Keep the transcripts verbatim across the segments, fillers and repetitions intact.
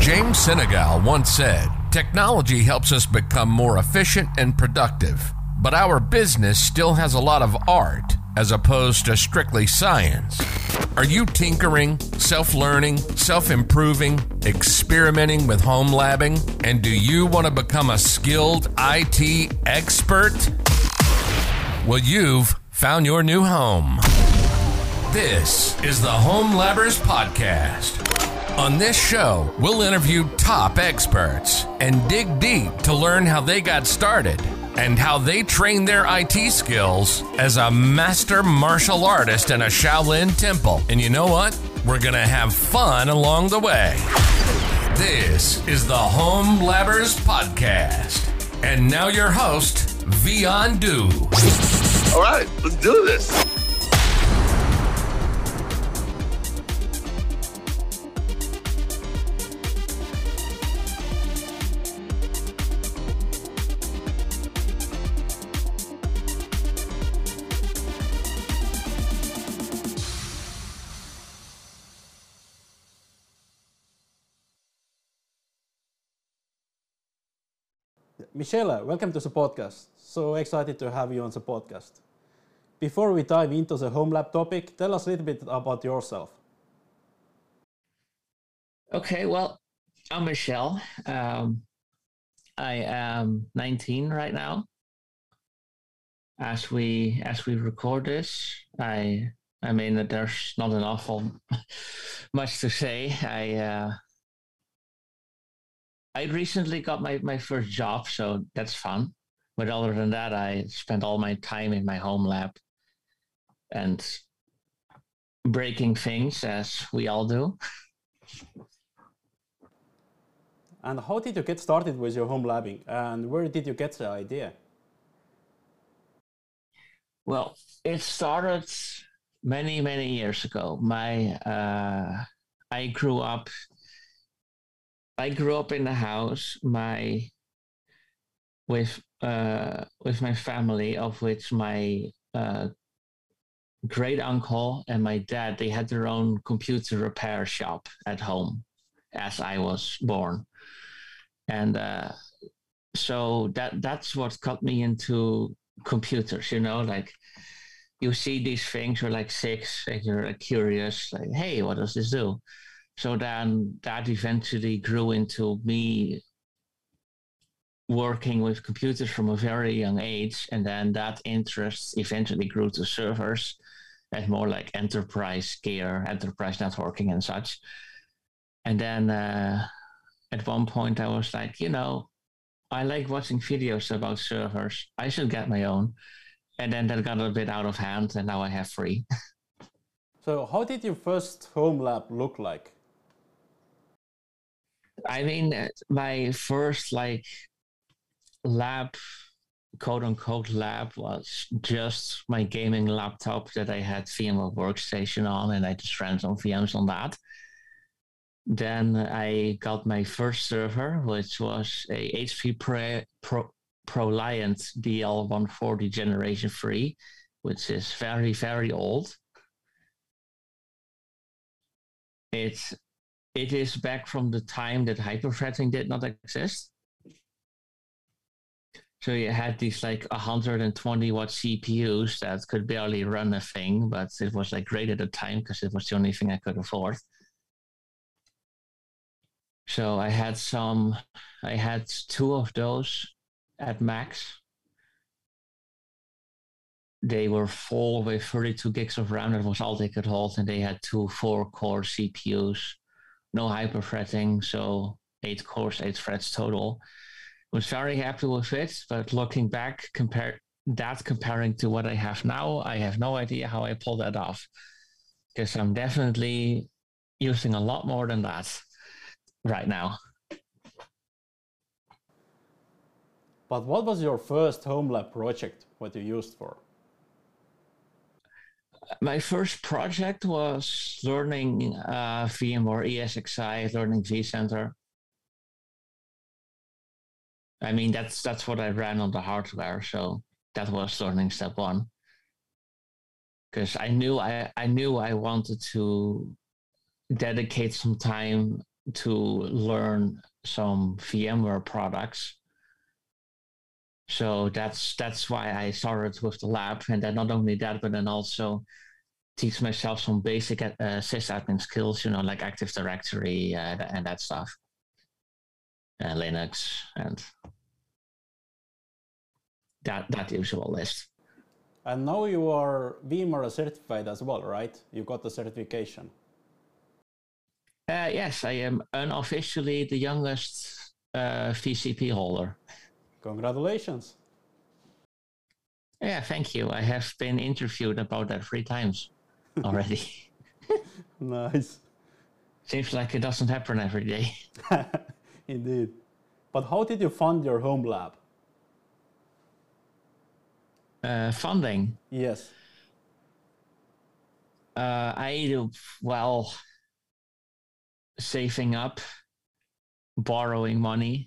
James Senegal once said, "Technology helps us become more efficient and productive, but our business still has a lot of art as opposed to strictly science." Are you tinkering, self-learning, self-improving, experimenting with home labbing? And do you want to become a skilled I T expert? Well, you've found your new home. This is the Home Labbers Podcast. On this show, we'll interview top experts and dig deep to learn how they got started and how they train their I T skills as a master martial artist in a Shaolin temple. And you know what? We're going to have fun along the way. This is the Home Labbers Podcast. And now your host, Vian Du. All right, let's do this. Michelle, welcome to the podcast. So excited to have you on the podcast. Before we dive into the home lab topic, tell us a little bit about yourself. Okay, well, I'm Michelle. Um, I am nineteen right now. As we as we record this, I I mean that there's not an awful much to say. I. Uh, I recently got my, my first job, so that's fun. But other than that, I spent all my time in my home lab and breaking things, as we all do. And how did you get started with your home labbing? And where did you get the idea? Well, it started many, many years ago. My uh, I grew up I grew up in a house my with uh, with my family, of which my uh, great uncle and my dad, they had their own computer repair shop at home as I was born, and uh, so that that's what got me into computers. You know, like you see these things, you're like six, and you're like, curious, like, hey, what does this do? So then that eventually grew into me working with computers from a very young age. And then that interest eventually grew to servers and more like enterprise gear, enterprise networking and such. And then uh, at one point I was like, you know, I like watching videos about servers. I should get my own. And then that got a bit out of hand, and now I have three. So how did your first home lab look like? I mean, my first like lab, quote unquote lab, was just my gaming laptop that I had VMware Workstation on, and I just ran some V Ms on that. Then I got my first server, which was a H P Pro, Pro, ProLiant D L one forty Generation three, which is very, very old. It's It is back from the time that hyperthreading did not exist. So you had these like one hundred twenty watt C P Us that could barely run a thing, but it was like great at the time because it was the only thing I could afford. So I had some, I had two of those at max. They were full with thirty-two gigs of RAM. That was all they could hold. And they had two four core C P Us. No hyperthreading, so eight cores, eight threads total. Was very happy with it, but looking back, compare that comparing to what I have now, I have no idea how I pulled that off, because I'm definitely using a lot more than that right now. But what was your first home lab project, what you used for? My first project was learning uh, VMware E S X i, learning vCenter. I mean, that's that's what I ran on the hardware, so that was learning step one. Because I knew I, I knew I wanted to dedicate some time to learn some VMware products. So that's that's why I started with the lab, and then not only that, but then also teach myself some basic uh, sysadmin skills, you know, like Active Directory uh, and that stuff, and Linux, and that that usual list. And now you are VMware certified as well, right? You got the certification. Uh, yes, I am unofficially the youngest uh, V C P holder. Congratulations. Yeah, thank you. I have been interviewed about that three times already. Nice. Seems like it doesn't happen every day. Indeed. But how did you fund your home lab? Uh, funding? Yes. Uh, I do, well, saving up, borrowing money,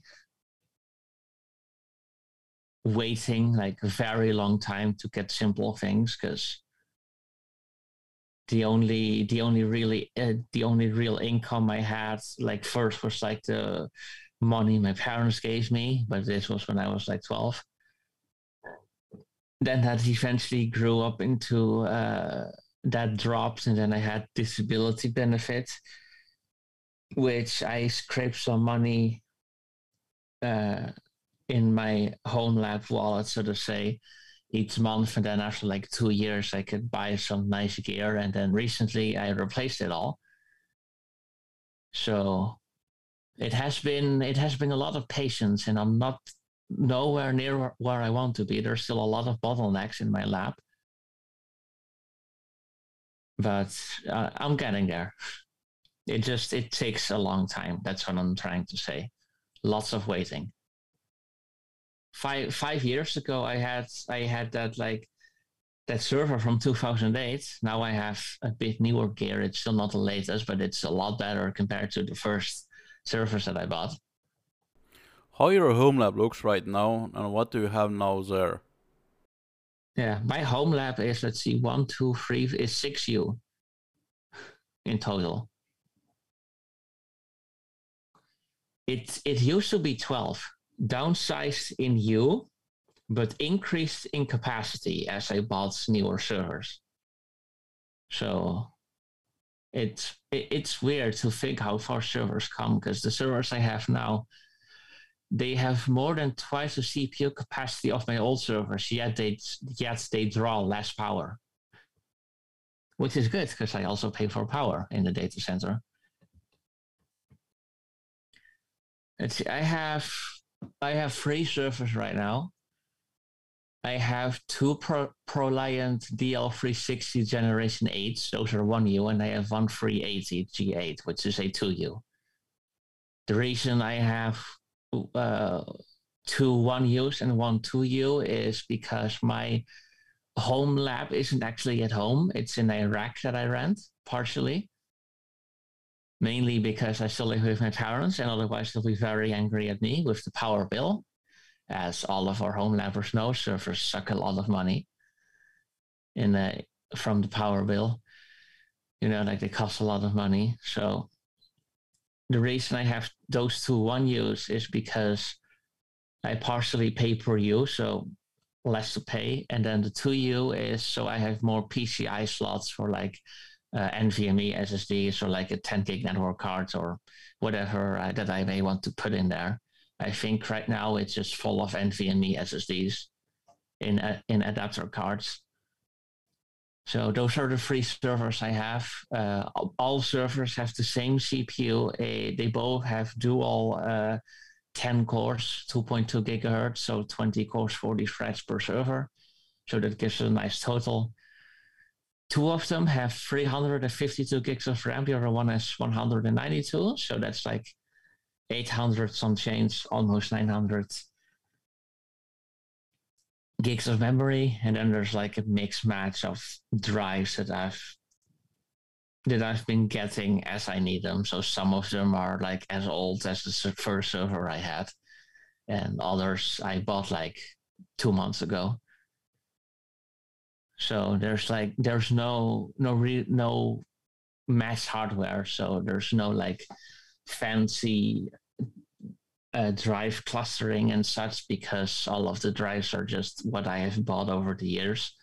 waiting like a very long time to get simple things, because the only the only really uh, the only real income I had like first was like the money my parents gave me, but this was when I was like twelve. Then that eventually grew up into uh, that dropped, and then I had disability benefit, which I scraped some money uh, in my home lab wallet, so to say, each month. And then after like two years, I could buy some nice gear. And then recently I replaced it all. So it has been, it has been a lot of patience, and I'm not nowhere near where I want to be. There's still a lot of bottlenecks in my lab, but uh, I'm getting there. It just, it takes a long time. That's what I'm trying to say. Lots of waiting. Five five years ago, I had I had that like that server from two thousand eight. Now I have a bit newer gear. It's still not the latest, but it's a lot better compared to the first servers that I bought. How your home lab looks right now, and what do you have now there? Yeah, my home lab is, let's see, one, two, three, is six U in total. It it used to be twelve. Downsized in U, but increased in capacity as I bought newer servers. So it's it, it's weird to think how far servers come, because the servers I have now, they have more than twice the C P U capacity of my old servers, yet they yet they draw less power, which is good because I also pay for power in the data center. Let's see, I have. I have three servers right now. I have two Pro, ProLiant D L three sixty Generation eights. Those are one U, and I have one three eighty G eight, which is a two U. The reason I have uh, two one U's and one two U is because my home lab isn't actually at home. It's in a rack that I rent, partially. Mainly because I still live with my parents, and otherwise they'll be very angry at me with the power bill. As all of our home labbers know, servers suck a lot of money in the, from the power bill. You know, like they cost a lot of money. So the reason I have those two one U's is because I partially pay per U, so less to pay. And then the two U is so I have more P C I slots for like Uh, NVMe S S Ds or like a ten gig network cards or whatever uh, that I may want to put in there. I think right now it's just full of NVMe S S Ds in uh, in adapter cards. So those are the three servers I have. Uh, all servers have the same C P U. Uh, they both have dual uh, ten cores, two point two gigahertz, so twenty cores, forty threads per server. So that gives a nice total. Two of them have three hundred fifty-two gigs of RAM. The other one has one hundred ninety-two. So that's like eight hundred some change, almost nine hundred gigs of memory. And then there's like a mixed match of drives that I've that I've been getting as I need them. So some of them are like as old as the first server I had, and others I bought like two months ago. So there's like there's no no re, no mass hardware. So there's no like fancy uh, drive clustering and such, because all of the drives are just what I have bought over the years.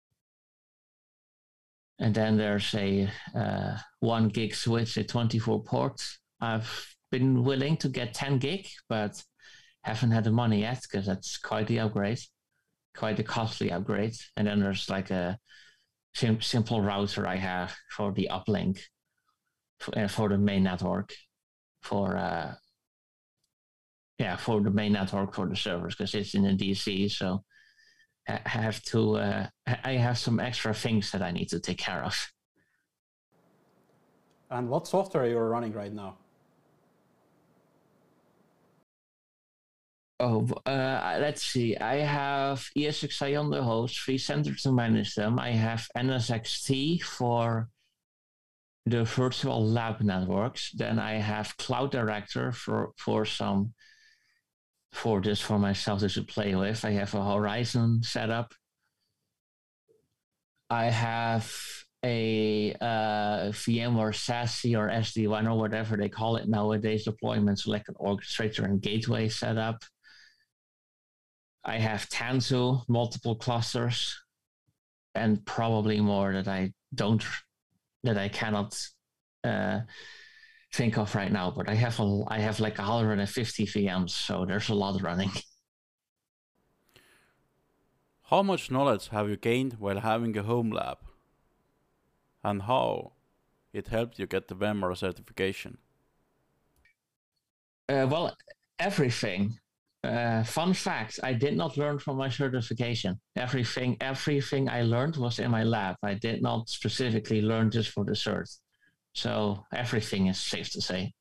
And then there's a uh, one gig switch, a twenty-four port. I've been willing to get ten gig, but haven't had the money yet because that's quite the upgrade, quite a costly upgrade. And then there's like a sim- simple router I have for the uplink for, uh, for the main network, for uh, yeah, for the main network for the servers, because it's in a D C. So I have to. Uh, I have some extra things that I need to take care of. And what software are you running right now? Oh, uh, let's see. I have E S X i on the host, vCenter to manage them. I have N S X T for the virtual lab networks. Then I have Cloud Director for, for some, for this for myself to play with. I have a Horizon setup. I have a uh, VMware S A S E or S D WAN or whatever they call it nowadays deployment, so like an orchestrator and gateway setup. I have Tanzu, multiple clusters, and probably more that I don't, that I cannot uh, think of right now. But I have a, I have like one hundred fifty V Ms, so there's a lot running. How much knowledge have you gained while having a home lab? And how it helped you get the VMware certification? Uh, well, everything. Uh, fun fact, I did not learn from my certification. Everything everything I learned was in my lab. I did not specifically learn just for the cert. So everything is safe to say.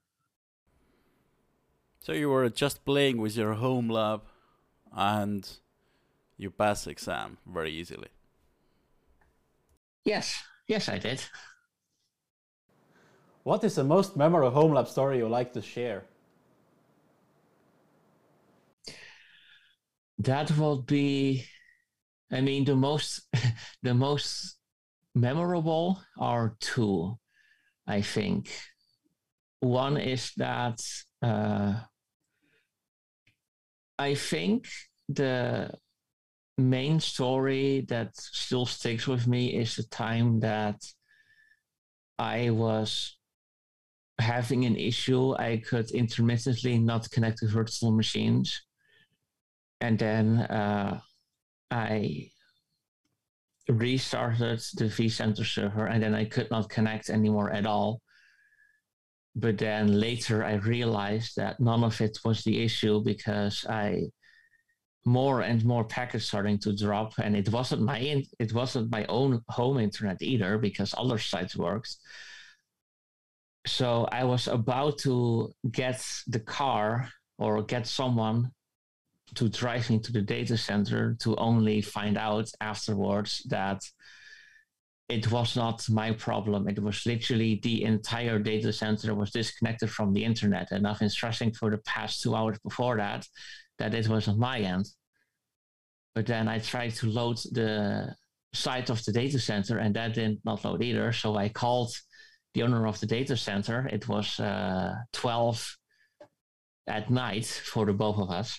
So you were just playing with your home lab and you passed the exam very easily. Yes, yes I did. What is the most memorable home lab story you like to share? That will be, I mean, the most, the most memorable are two, I think. One is that uh, I think the main story that still sticks with me is the time that I was having an issue. I could intermittently not connect to virtual machines. And then uh, I restarted the vCenter server, and then I could not connect anymore at all. But then later I realized that none of it was the issue, because I more and more packets starting to drop, and it wasn't my in, it wasn't my own home internet either, because other sites worked. So I was about to get the car or get someone to drive me to the data center, to only find out afterwards that it was not my problem. It was literally the entire data center was disconnected from the internet. And I've been stressing for the past two hours before that, that it was on my end. But then I tried to load the site of the data center, and that did not load either. So I called the owner of the data center. It was uh, twelve at night for the both of us.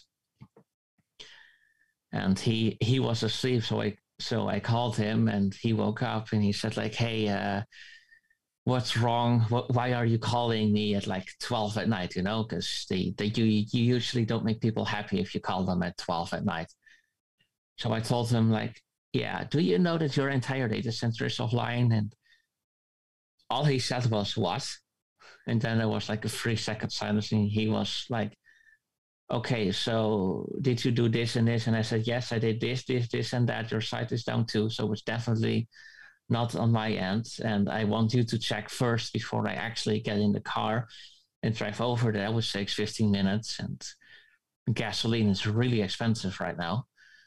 And he he was asleep, so I so I called him, and he woke up and he said like, "Hey, uh, what's wrong? What, why are you calling me at like twelve at night? You know, because they they you, you usually don't make people happy if you call them at twelve at night." So I told him like, "Yeah, do you know that your entire data center is offline?" And all he said was, "What?" And then there was like a three second silence, and he was like, "Okay, so did you do this and this?" And I said, "Yes, I did this, this, this, and that. Your site is down too. So it's definitely not on my end. And I want you to check first before I actually get in the car and drive over there, which takes fifteen minutes. And gasoline is really expensive right now."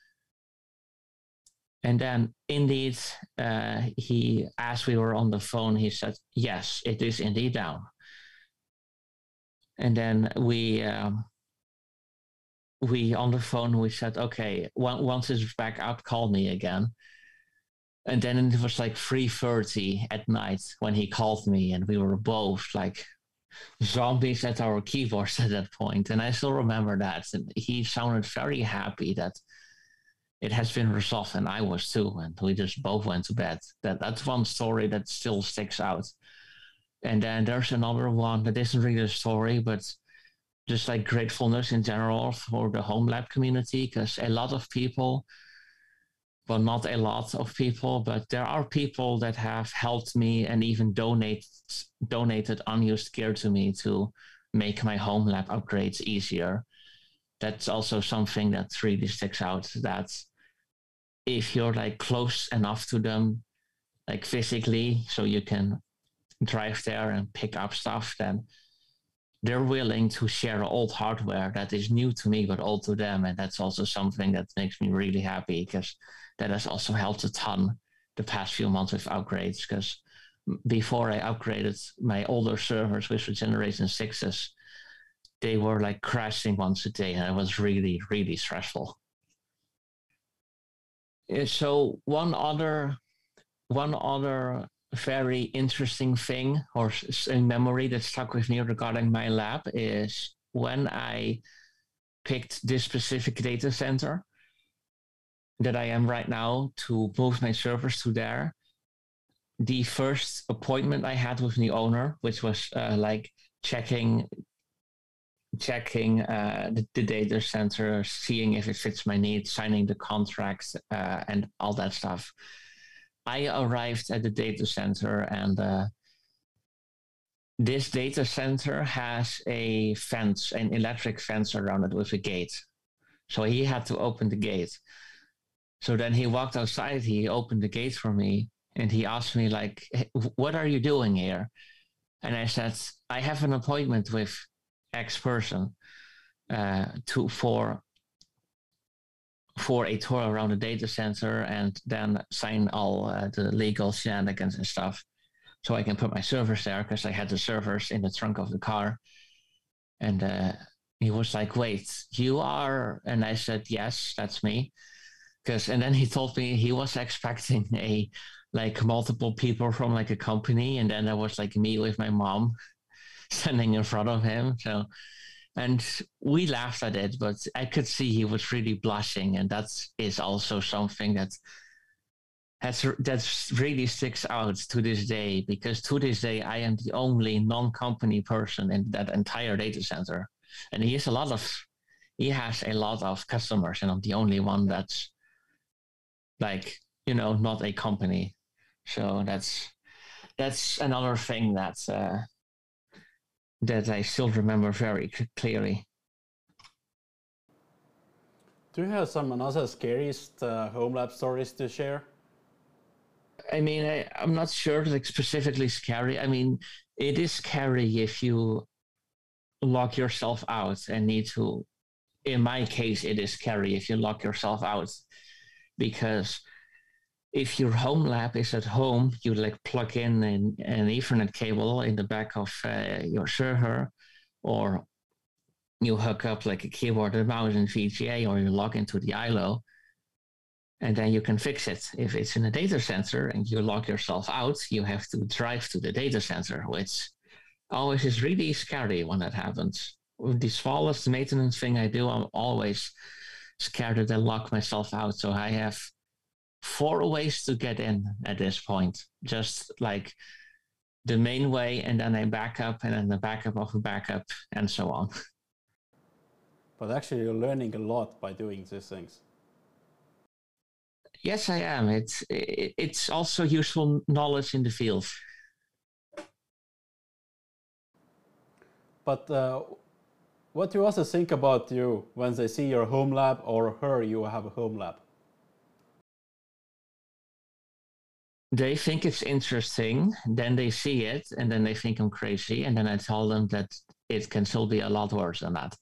And then indeed, uh, he, as we were on the phone, he said, "Yes, it is indeed down." And then we... Um, we on the phone, we said, "Okay, once it's back up, call me again." And then it was like three thirty at night when he called me, and we were both like zombies at our keyboards at that point, and I still remember that. And he sounded very happy that it has been resolved, and I was too. And we just both went to bed. That that's one story that still sticks out. And then there's another one that isn't really a story, but just like gratefulness in general for the home lab community, because a lot of people, well, not a lot of people, but there are people that have helped me and even donate, donated unused gear to me to make my home lab upgrades easier. That's also something that really sticks out, that if you're like close enough to them, like physically, so you can drive there and pick up stuff, then they're willing to share old hardware that is new to me, but old to them. And that's also something that makes me really happy, because that has also helped a ton the past few months with upgrades. Because before I upgraded my older servers, which were generation sixes, they were like crashing once a day, and it was really, really stressful. So one other, one other very interesting thing or a memory that stuck with me regarding my lab is when I picked this specific data center that I am right now to move my servers to there. The first appointment I had with the owner, which was uh, like checking checking uh, the, the data center, seeing if it fits my needs, signing the contracts, uh, and all that stuff. I arrived at the data center, and uh, this data center has a fence, an electric fence around it with a gate. So he had to open the gate. So then he walked outside, he opened the gate for me, and he asked me, like, hey, what are you doing here? And I said, I have an appointment with X person uh, to for for a tour around the data center, and then sign all uh, the legal shenanigans and stuff, so I can put my servers there, because I had the servers in the trunk of the car. And uh, he was like, wait, you are? And I said, yes, that's me. Because, and then he told me he was expecting a like multiple people from like a company, and then there was like me with my mom standing in front of him. So, and we laughed at it, but I could see he was really blushing, and that is also something that has that's really sticks out to this day, because to this day I am the only non-company person in that entire data center, and he has a lot of he has a lot of customers, and I'm the only one that's like, you know, not a company. So that's that's another thing that uh, that I still remember very clearly. Do you have some another scariest uh, home lab stories to share? I mean, I, I'm not sure, like specifically scary. I mean, it is scary if you lock yourself out and need to. In my case, it is scary if you lock yourself out, because if your home lab is at home, you like plug in an, an Ethernet cable in the back of uh, your server, or you hook up like a keyboard and mouse in V G A, or you log into the I L O, and then you can fix it. If it's in a data center and you lock yourself out, you have to drive to the data center, which always is really scary when that happens. With the smallest maintenance thing I do, I'm always scared that I lock myself out. So I have four ways to get in at this point, just like the main way, and then a backup, and then the backup of a backup, and so on. But actually, you're learning a lot by doing these things. Yes, I am. It's it's also useful knowledge in the field. But uh, what do you also think about you when they see your home lab, or her you have a home lab? They think it's interesting, then they see it, and then they think I'm crazy, and then I tell them that it can still be a lot worse than that.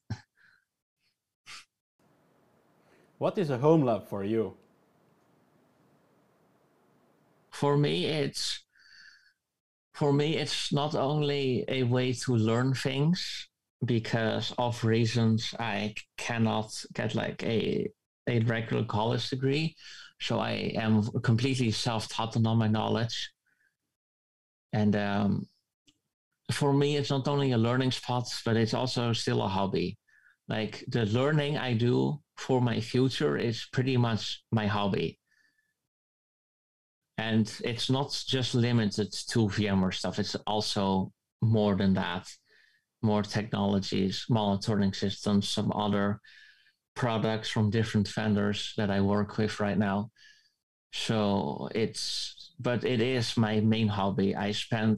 What is a home lab for you? For me, it's for me, it's not only a way to learn things, because of reasons I cannot get like a a regular college degree. So I am completely self-taught on all my knowledge. And um, for me, it's not only a learning spot, but it's also still a hobby. Like the learning I do for my future is pretty much my hobby. And it's not just limited to VMware stuff. It's also more than that. More technologies, monitoring systems, some other products from different vendors that I work with right now. So it's, but it is my main hobby. I spent,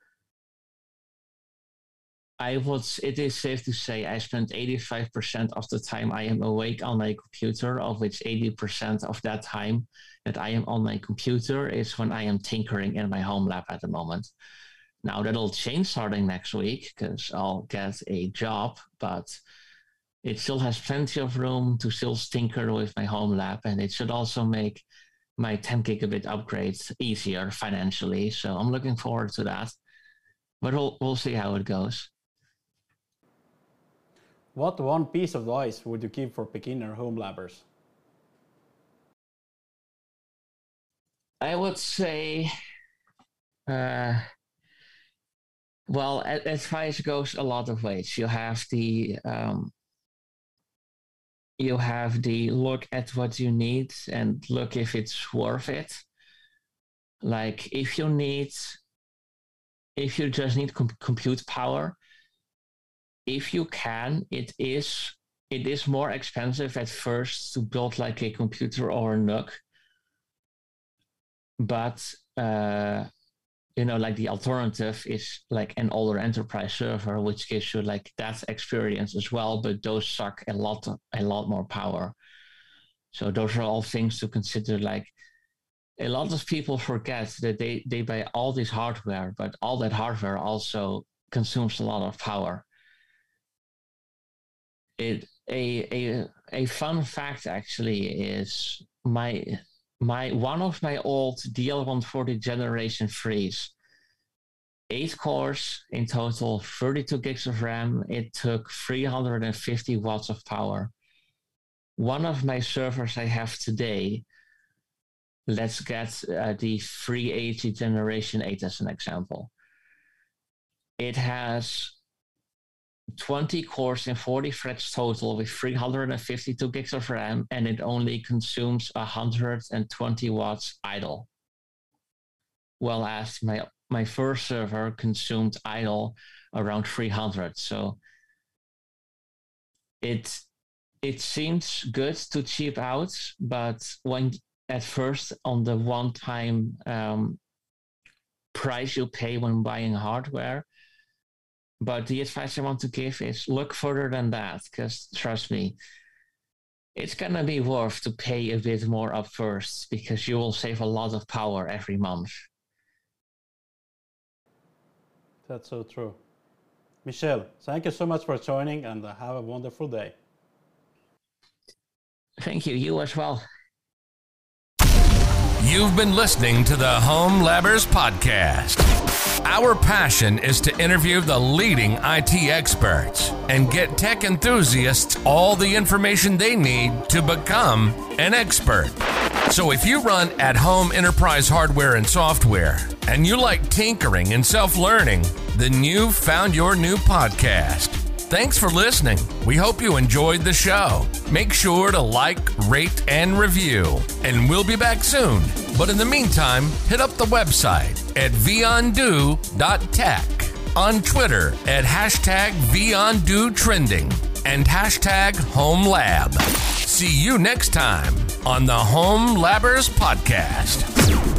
I would, it is safe to say I spent eighty-five percent of the time I am awake on my computer, of which eighty percent of that time that I am on my computer is when I am tinkering in my home lab at the moment. Now that'll change starting next week because I'll get a job, but it still has plenty of room to still tinker with my home lab, and it should also make my ten gigabit upgrades easier financially. So I'm looking forward to that, but we'll, we'll see how it goes. What one piece of advice would you give for beginner home labbers? I would say, uh, well, advice goes a lot of ways. You have the um, you have the look at what you need and look if it's worth it. Like if you need, if you just need com- compute power, if you can, it is it is more expensive at first to build like a computer or a N U C. But, uh, you know, like the alternative is like an older enterprise server, which gives you like that experience as well, but those suck a lot, a lot more power. So those are all things to consider. Like a lot of people forget that they, they buy all this hardware, but all that hardware also consumes a lot of power. It a a a fun fact actually is my my one of my old D L one forty generation threes, eight cores in total, thirty-two gigs of RAM. It took three hundred fifty watts of power. One of my servers I have today, let's get uh, the three eighty generation eight as an example. It has twenty cores and forty threads total with three hundred fifty-two gigs of RAM, and it only consumes one hundred twenty watts idle. Well, as my, my first server consumed idle around three hundred. So it, it seems good to cheap out, but when at first on the one-time um, price you pay when buying hardware. But the advice I want to give is look further than that, because trust me, it's going to be worth to pay a bit more up first, because you will save a lot of power every month. That's so true. Michel, thank you so much for joining, and have a wonderful day. Thank you. You as well. You've been listening to the Home Labbers Podcast. Our passion is to interview the leading I T experts and get tech enthusiasts all the information they need to become an expert. So if you run at-home enterprise hardware and software and you like tinkering and self-learning, then you've found your new podcast. Thanks for listening. We hope you enjoyed the show. Make sure to like, rate, and review. And we'll be back soon. But in the meantime, hit up the website at vundo dot tech, on Twitter at hashtag VUndoTrending, and hashtag HomeLab. See you next time on the Home Labbers Podcast.